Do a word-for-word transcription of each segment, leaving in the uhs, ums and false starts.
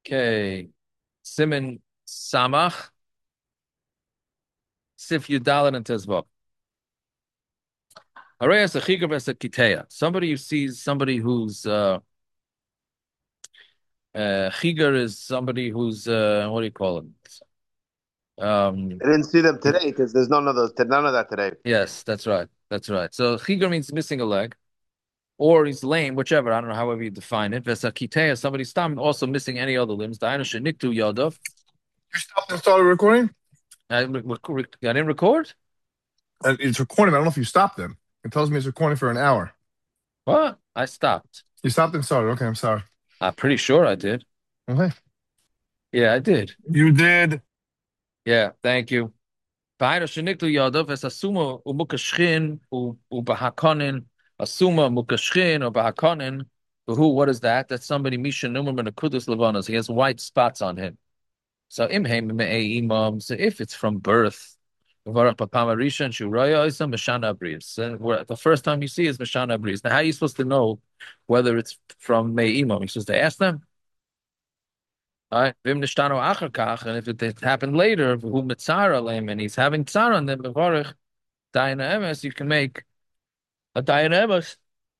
Okay. Simin Samach, Sif Yudalit and Tezvah. Arayas a chigav as a kiteya. Somebody who sees somebody who's uh uh chigar is somebody who's uh what do you call it? Um I didn't see them today because there's none of those, none of that today. yes, that's right. That's right. So chigar means missing a leg, or he's lame, whichever. I don't know however you define it. Vesa kiteya, somebody stam also missing any other limbs. Daina sheniktu yadav. You stopped and started recording? I, I didn't record? Uh, It's recording. I don't know if you stopped them. It tells me it's recording for an hour. What? I stopped. You stopped and started. Okay, I'm sorry. I'm pretty sure I did. Okay. Yeah, I did. You did. Yeah, thank you. Beide sheniklu yadav es asuma umukashchin u ubahakonin asuma mukashchin or bahakonin. Who? What is that? That's somebody misha numum and kudus levanas. He has white spots on him. So imheim me'ei imam. So if it's from birth, v'varach b'pama rishon shuraya isam mishana bris. The first time you see is mishana bris. Now, how are you supposed to know whether it's from me'ei imam? You're supposed to ask them. All right, vim nishtano achar kach, and if it, it happened later, who mitzara lem, and he's having tzara on them, mevarich dayana emes, you can make a dayana emes,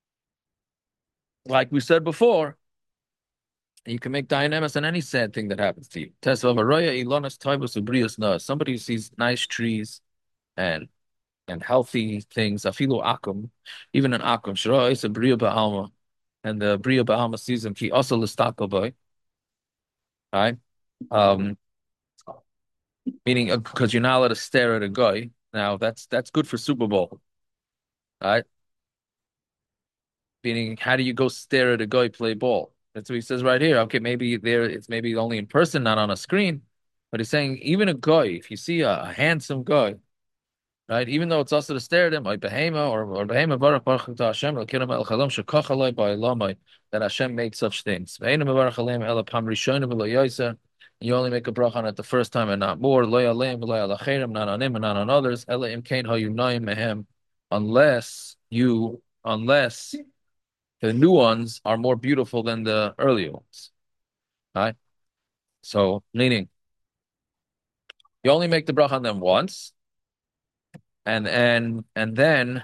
like we said before. You can make dayana emes on any sad thing that happens to you. Tesva varoya ilonas taibus ubrius na. Somebody who sees nice trees and and healthy things, afilu akum, even an akum, shara is a bria ba'alma, and the bria ba'alma sees him, he also listako boy, right? Um, meaning because you're not allowed to stare at a guy. Now that's that's good for Super Bowl, right? Meaning, how do you go stare at a guy play ball? That's what he says right here. Okay, maybe there it's maybe only in person, not on a screen. But he's saying even a guy, if you see a, a handsome guy, right? Even though it's also to stare at him, like behema or or behema baruch baruch to Hashem, l'kiram el chalom shekachaloi by lamai, that Hashem made such things. Behema baruch alem el pam rishonim v'lo yoyser. You only make a bracha on it the first time and not more. Lo yaleim v'lo yalacherim, not on him and not on others. Ela im kain hayunayim mehem, unless you, unless the new ones are more beautiful than the earlier ones. Right? So, meaning you only make the bracha on them once, and and and then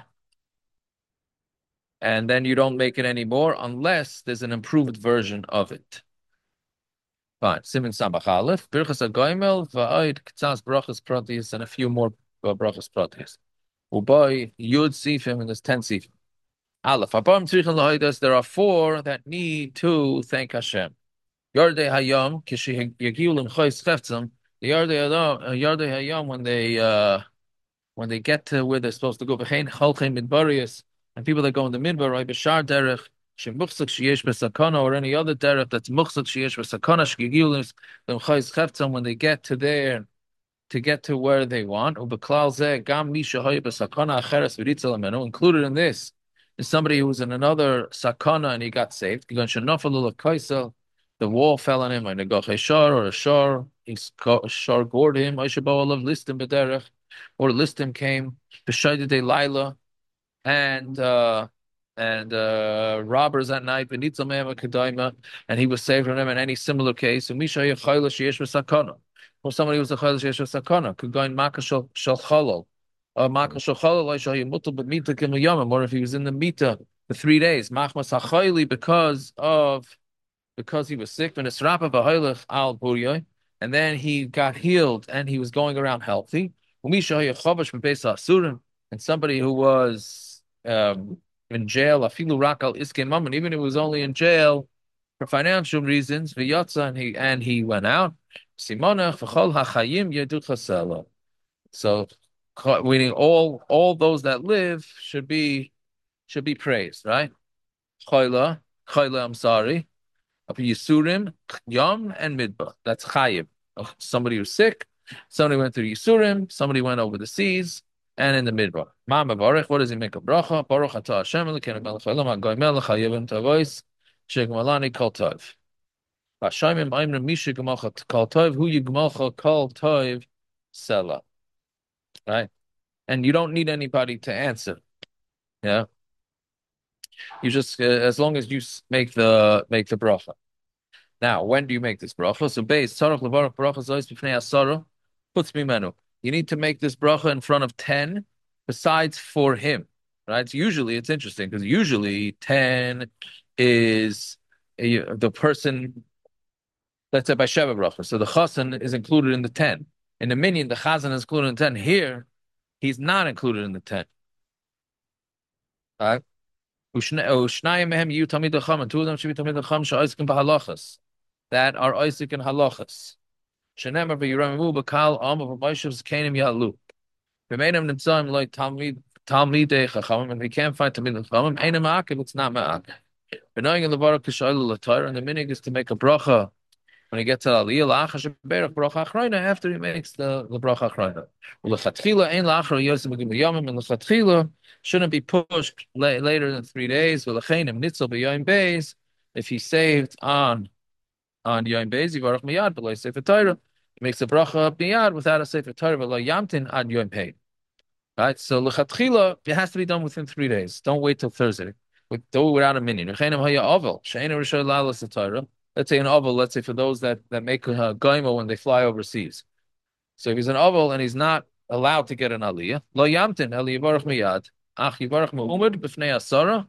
and then you don't make it anymore unless there's an improved version of it. Fine. Simin Samach Aleph, Birchas Agoimel, Va'oid K'tzas Brachas Pratis, and a few more uh, Brachas Pratis. Uboy Yud Sifim, and there's ten Sifim. Aleph. Abam Tzrichan Lahoidas, there are four that need to thank Hashem. Yardei Hayom, Kishi Yagiulim Chois Cheftzim, the Yardei Hayom, when they uh when they get to where they're supposed to go, V'chein Cholchem Midbarius, and people that go in the Midbar, right, B'shar Derech, Shemuchzak Sheyesh B'Sakana, or any other Derech that's Muchzak Sheyesh B'Sakana, Shkigiulim, Them Chais Cheftzim, when they get to there, to get to where they want, U'Beklal Zeh, Gam Misha Hoy B'Sakana Acheres V'Ritzel Amenu, included in this is somebody who was in another Sakana and he got saved. The wall fell on him, and a shar or a shar, he shar gored him, I should love listim bederech, or listim came, b'shayde de laila, and uh and uh robbers at night, v'nitzal me'ema kedaima, and he was saved from them in any similar case. And misha yechayla sheyesh v'sakana, or somebody who was a chayla sheyesh v'sakana, could go in makkah shel shel chalal, or makkah shel chalal, I shall yimutal b'mita k'miyamim, or if he was in the mita for three days, machmas hachayli, because of because he was sick, and then he got healed and he was going around healthy. And somebody who was um, in jail, even if he was only in jail for financial reasons, and he and he went out. So, meaning all all those that live should be should be praised, right? Chayla, chayla, I'm sorry. Of Yisurim, Yom, and Midbar. That's Chayim. Somebody who's sick, somebody went through Yisurim, somebody went over the seas, and in the Midbar. Ma Baruch, what does he make a bracha? Baruch atah Hashem, Elokeinu melech haolam, hagoy melech, hayivim tavois, shegmalani kol tov. V'ashayim aimrim misha gemalcha kol tov, hu yigmalcha kol tov, sela. Right? And you don't need anybody to answer. Yeah? You just, uh, as long as you make the, make the bracha. Now, when do you make this bracha? So, base tzarich levarach bracha zois b'fnei asara puts mimenu. You need to make this bracha in front of ten, besides for him, right? So usually, it's interesting because usually ten is a, the person. Let's say by sheva bracha. So the chassan is included in the ten. In the minyan, the chazan is included in the ten. Here, he's not included in the ten. Right? Ushnayim mehem yu tamid l'cham, and two of them should be tamid l'cham she'oiskim b'halachas, that are oisik in halachas. Shenemar v'yiramimu b'kal am of Moshe's kanim yalu. V'meinam nimtzaim like talmid talmidei chachamim, and we can't find tamid l'chamim. Einam ma'akiv, it's not ma'akiv. B'naying in the barak k'shaylu l'tayr, and the minig is to make a bracha when he gets to Aliyah, la'achar sheberach bracha achrayna, after he makes the, the bracha achrayna. U'lechatchila ein la'achar yosem b'gim yomim, and lechatchila shouldn't be pushed la later than three days. U'lechenim nitzel b'yom beis, if he's saved on on yom beis, yivarach miyad b'lo sefer Torah, he makes a bracha miyad without a sefer Torah, v'lo yamtin ad yom pei. Right, so lechatchila, it has to be done within three days. Don't wait till Thursday. With, do it without a minyan. U'chenim haya ovel she'einu rishon lalas the Torah. Let's say an oval, let's say for those that, that make a goima when they fly overseas. So if he's an oval and he's not allowed to get an aliyah, lo yamtin el yivarach miyad, ach yivarach mu'umid b'fnei asara,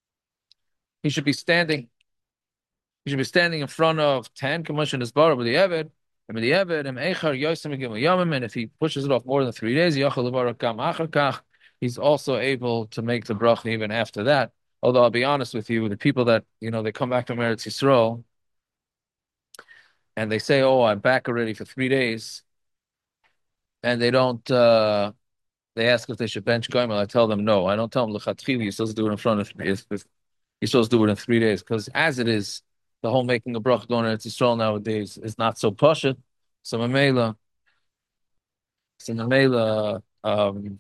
he should be standing, he should be standing in front of ten, commission is bar with the eved, and the eved, and echar yosem gimel yamim, and if he pushes it off more than three days, yachal yivarach gam achar kach, he's also able to make the bracha even after that. Although I'll be honest with you, the people that, you know, they come back to Eretz Yisrael, and they say, "Oh, I'm back already for three days," and they don't. Uh, they ask if they should bench Goimel. I tell them no. I don't tell them lechatchili. You're supposed to do it in front of me. You're supposed to do it in three days because, as it is, the whole making a bracha going to Yisrael nowadays is not so pashut. So mamela, so mamela, um,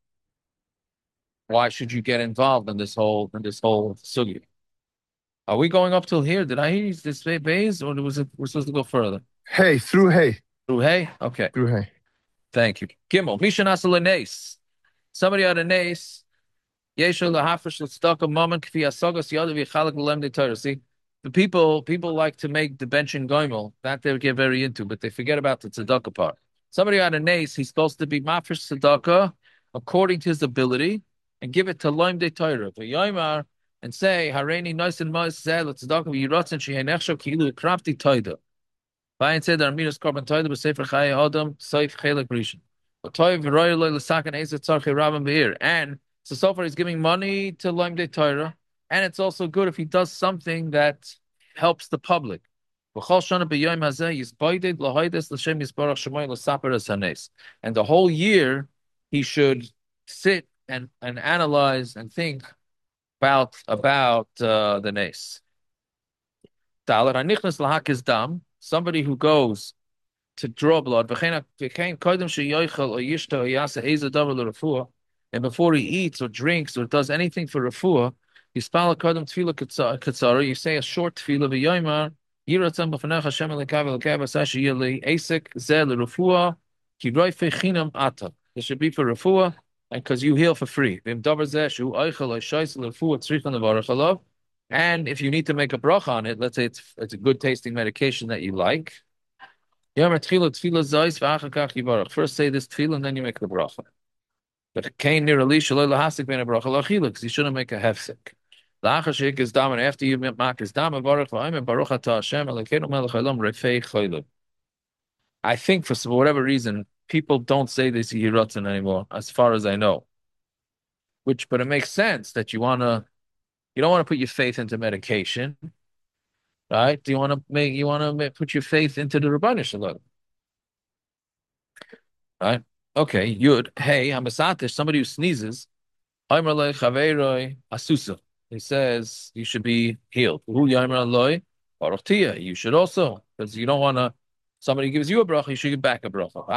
why should you get involved in this whole in this whole sugi? Are we going up till here? Did I hear this base, or was it we're supposed to go further? Hey, through hey. Through hey? Okay. Through hey. Thank you. Gimel. Mishan asal nes. Somebody had a nes. Yeshua lahafresh l'tzedakah moment kfi asagas yadav yichalak l'lemdei Torah. See, the people people like to make the bench in goimel, that they get very into, but they forget about the tzedakah part. Somebody had a nes. He's supposed to be mafresh tzedakah according to his ability and give it to lemdei Torah. V'yoymar and say hareini noisin ma'is zeh l'tzedakah v'yiratzin shehenechshav ki'ilu krafti Torah. Bayan said that Arminas Korban Toilet was Sefer Chayei Adam Seif Chelek Rishon. But Toiv Royal Lesakan Ezet Tzarchei Rabban Beir. And so so far he's giving money to Loimdei Torah, and it's also good if he does something that helps the public. V'chol shana b'yom hazeh yisboided lahoides l'shem yisbarach shemoy l'saper es hanes. And the whole year he should sit and and analyze and think about about uh, the nes. Dalet hanichnas lahakis dam. Somebody who goes to draw blood, and before he eats or drinks or does anything for refuah, you spell kodem tefillah katsara. You say a short tefillah v'yoymar yiratzam b'fanech Hashem elikav elikav asashi yili asik zeh l'refuah ki roifei chinam ata. This should be for refuah and because you heal for free. V'im davar zeh shu oichel oishais l'refuah tzrichan levarach alav. And if you need to make a bracha on it, let's say it's it's a good tasting medication that you like. First say this tefillah and then you make the bracha. But kain near alish shaloi lahasik ben a bracha lachila because you shouldn't make a hefsek. Lachashik is dam, and after you make is dam baruch v'ayim baruch atah Hashem elokeinu melech haolam refei cholim. I think for whatever reason people don't say this yiratzin anymore, as far as I know. Which, but it makes sense that you wanna. You don't want to put your faith into medication, right? Do you want to make you want to put your faith into the Rabbanah Shalom, right? Okay, Yud. Hey, Hamasatish, somebody who sneezes, Asusa. He says you should be healed. You should also, because you don't want to. Somebody gives you a bracha, you should give back a bracha.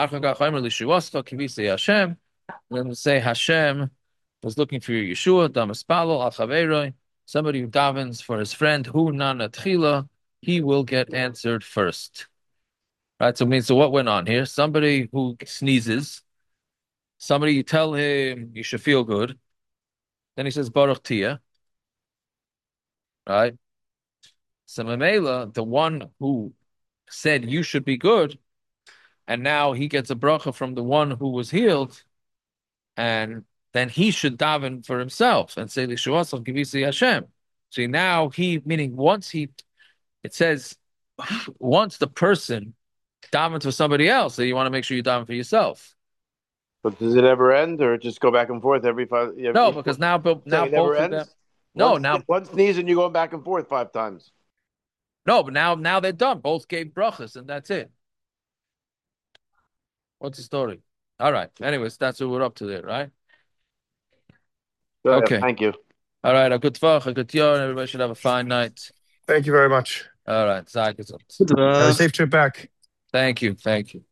Then say Hashem was looking for your Yeshua, Damaspalo, Al Chaveroi. Somebody who davens for his friend, who nanatchila, he will get answered first. Right? So it means, so what went on here? Somebody who sneezes, somebody you tell him you should feel good, then he says Baruch Tia. Right? So Mamela, the one who said you should be good, and now he gets a bracha from the one who was healed, and then he should daven for himself and say Lishuasach Givisi Hashem. See, now he, meaning once he, it says, once the person daven for somebody else, so you want to make sure you daven for yourself. But does it ever end, or just go back and forth every five? Every, No, because now, now so it both never of ends? them. No, one, now one sneeze and you're going back and forth five times. no, but now now they're done. Both gave brachas, and that's it. What's the story? All right. Anyways, that's what we're up to there, right? Go ahead. Okay. Thank you. All right. A good tvach, a good yarn. Everybody should have a fine night. Thank you very much. All right. Zag is up. Have a safe trip back. Thank you. Thank you.